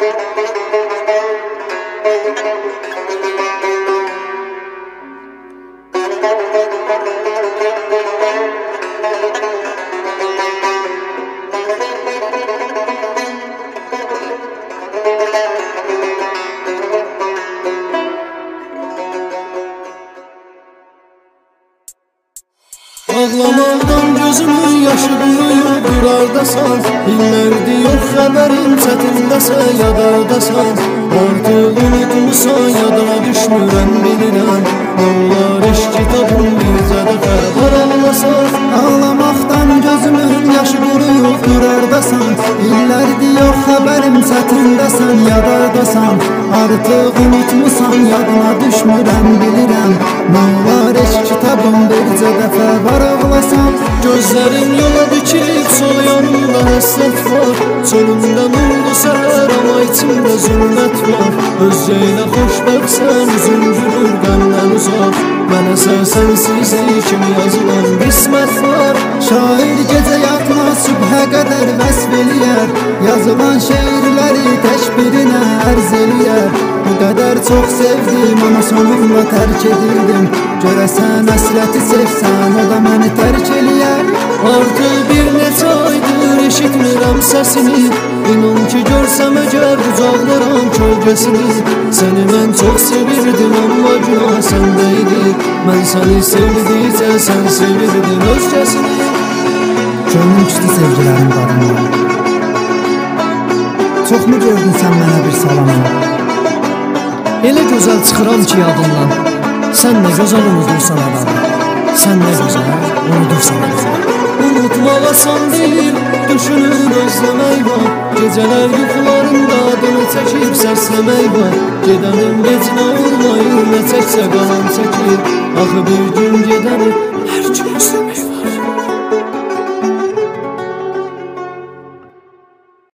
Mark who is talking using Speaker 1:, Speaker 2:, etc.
Speaker 1: Ağlamaqdan gözümün yaşı quruyub durardasan, illərdir yox xəbərin çətindəsən, yadardasan. Artıq unutmusan, yadına düşmürəm bilirəm. Onlar eşk kitabın bircə dəfə var ağlasan.
Speaker 2: Ağlamaqdan gözümün yaşı quruyub durardasan, illərdir yox xəbərim çətindəsən, yadardasan. Artıq unutmusan, yadına düşmürəm bilirəm. Onlar eşk kitabın bircə dəfə var ağlasan.
Speaker 1: Gözlərim yola dikilib sol yanımda həsrət var. Çölümdən oldu səhər amma içimdə zülmət var. Özcə ilə xoşbəxtsən, üzün gülür qəmdən uzaq. Mənə sənsizlik kimi yazılan qismət var.
Speaker 2: Şair gecə yatmaz, sübhə qədər vəsf eləyər. Yazılan şeirləri tək birinə ərz eləyər. Bu qədər çox sevdim, amma sonunda tərk edildim. Görəsən əsrəti sevsən, o da məni tərk eləyər.
Speaker 1: Artıq bir neçə aydır eşitmirəm səsini. İnan ki görsəm əgər qucaqlaram kölgəsini. Səni mən çox sevirdim, amma günah səndə idi. Mən səni sevdikcə sən sevirdin özgəsini.
Speaker 2: Könlüm küstü sevgilərin qadınlar. Çoxmu gördün sən mənə bir salamı?
Speaker 1: Elə gözəl çıxıram ki yadından. Sən nə gözəl unudursan adamı. Sən nə gözəl unudursan adamı. Unutmaq asan deyil, düşünür özləmək var. Gecələr yuxularında adını çəkib səsləmək var. Gedənin vecinə olmayır, nə çəksə qalan çəkir. Axı bir gün gedəni hər gün özləmək.